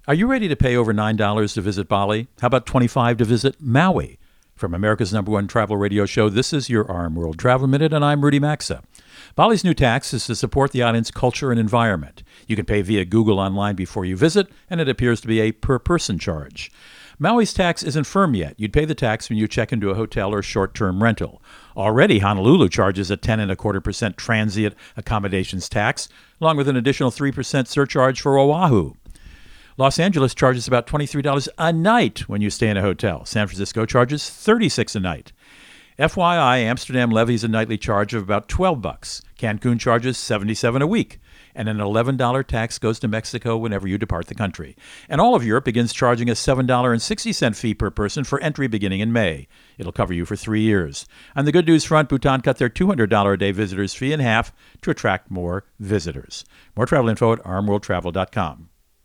Are you ready to pay over $9 to visit Bali? How about $25 to visit Maui? From America's #1 travel radio show, this is your Arm World Travel Minute, and I'm Rudy Maxa. Bali's new tax is to support the island's culture and environment. You can pay via Google online before you visit, and it appears to be a per-person charge. Maui's tax isn't firm yet. You'd pay the tax when you check into a hotel or short-term rental. Already, Honolulu charges a 10.25% transient accommodations tax, along with an additional 3% surcharge for Oahu. Los Angeles charges about $23 a night when you stay in a hotel. San Francisco charges $36 a night. FYI, Amsterdam levies a nightly charge of about $12. Cancun charges $77 a week. And an $11 tax goes to Mexico whenever you depart the country. And all of Europe begins charging a $7.60 fee per person for entry beginning in May. It'll cover you for 3 years. On the good news front, Bhutan cut their $200 a day visitors fee in half to attract more visitors. More travel info at armworldtravel.com.